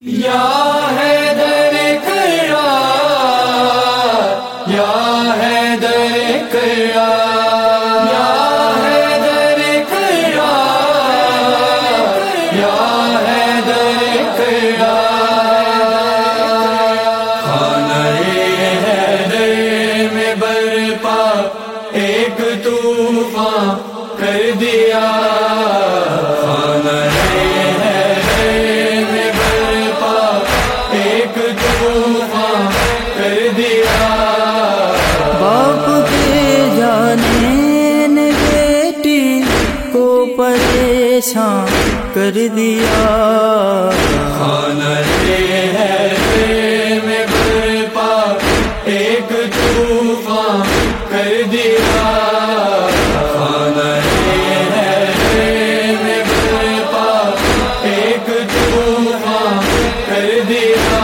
یا حیدر کرار، یا حیدر کرار، یا حیدر کرار، یا حیدر کرار۔ خانہ حیدر میں برپا ایک طوفان کر دیا، خانہ باپ کے جانے نے بیٹی کو پریشان کر دیا، خانہ حیدر میں برپا ایک طوفان کر دیا، خانہ حیدر میں برپا ایک طوفان کر دیا۔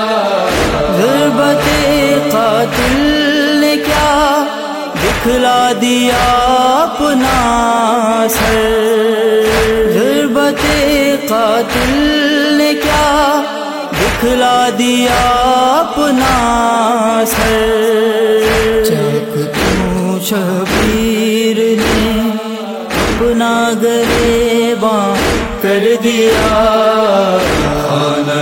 ضربت قاتل نے کیا دکھلا دیا اپنا سر، ضربت قاتل نے کیا دکھلا دیا اپنا سر۔ چک کیوں شبیر نے اپنا گریباں کر دیا، خانہ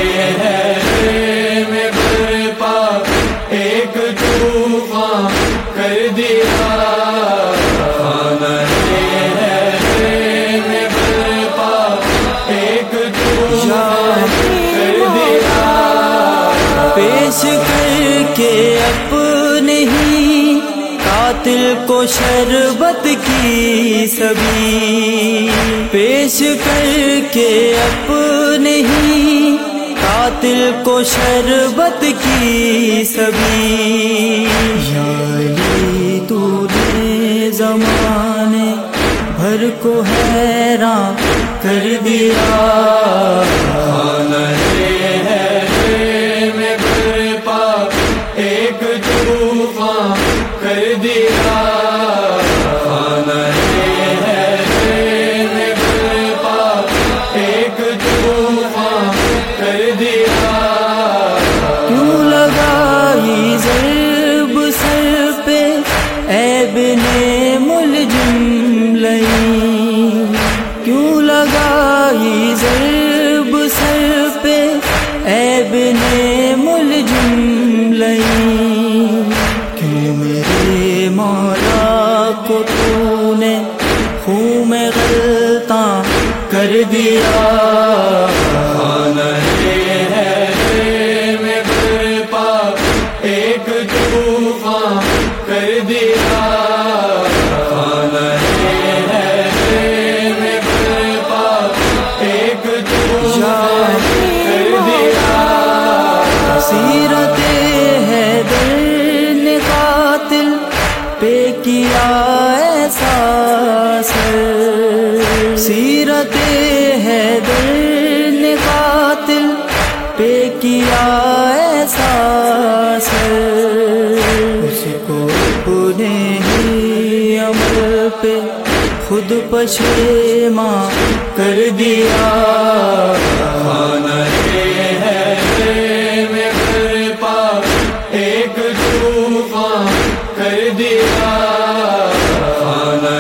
میں برپا ایک طوفان کر دیا، خانہ میں برپا ایک طوفان کر دیا۔ پیش کر کے اپنے ہی قاتل کو شربت کی سبی، پیش کر کے اپنے ہی قاتل کو شربت کی سبی۔ یا علی تو نے زمانے بھر کو حیران کر دیا، خانہ میں برپا ایک طوفان کر دیا، خانہ میں برپا ایک طوفان کر دیا۔ کیوں لگائی ضرب سر پہ اے ابن ملجم لئی، کیوں لگائی ضرب سر پہ اے ابن ملجم لئی، کیوں میرے مولا کو تو نے خون میں غلطاں کر دیا، خانہ میں برپا ایک طوفان کر دیا، خانہ میں برپا ایک طوفان کر دیا۔ سیرت حیدر نے قاتل پہ کیا ایسا اثر، سیرت حیدر نے قاتل پہ کیا ایسا اثر، اس کو اپنے ہی عمل پہ خود پشیماں کر دیا، خانہ میں برپا ایک طوفان کر دیا، خانہ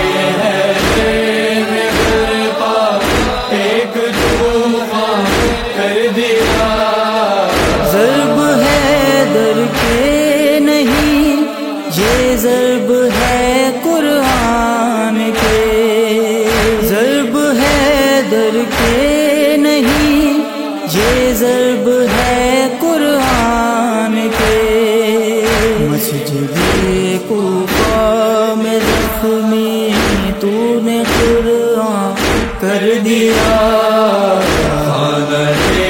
میں برپا ایک طوفان کر دیا۔ ضرب حیدر کے نہیں یہ ضرب ہے قرآن کے، ضرب حیدر کے نہیں یہ ضرب ہے قرآن کے۔ مسجد کوفہ میں زخمی تو نے قرآن کر دیا، خانہ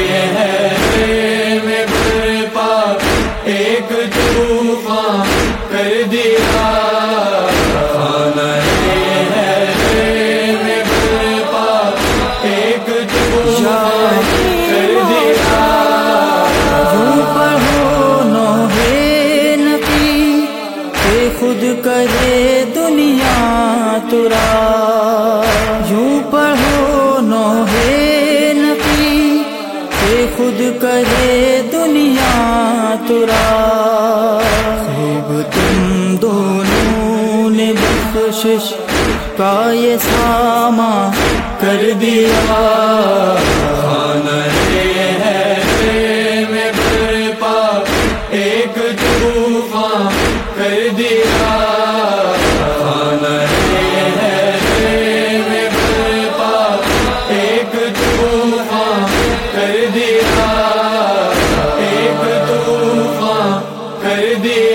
میں برپا ایک طوفان کر دیا، خانہ میں برپا ایک طوفان کر دیا۔ یوں پڑھو نوحے نقی کہ خود کرے دنیا ترا، یوں پڑھو نوحے نقی کہ خود کرے دنیا ترا خوب تم دونوں نے بخشش کا یہ سامان کر دیا خانہ ہے میں برپا ایک طوفان کر دیا خانہ ہے میں برپا ایک طوفان کر دیا ایک طوفان کر دیا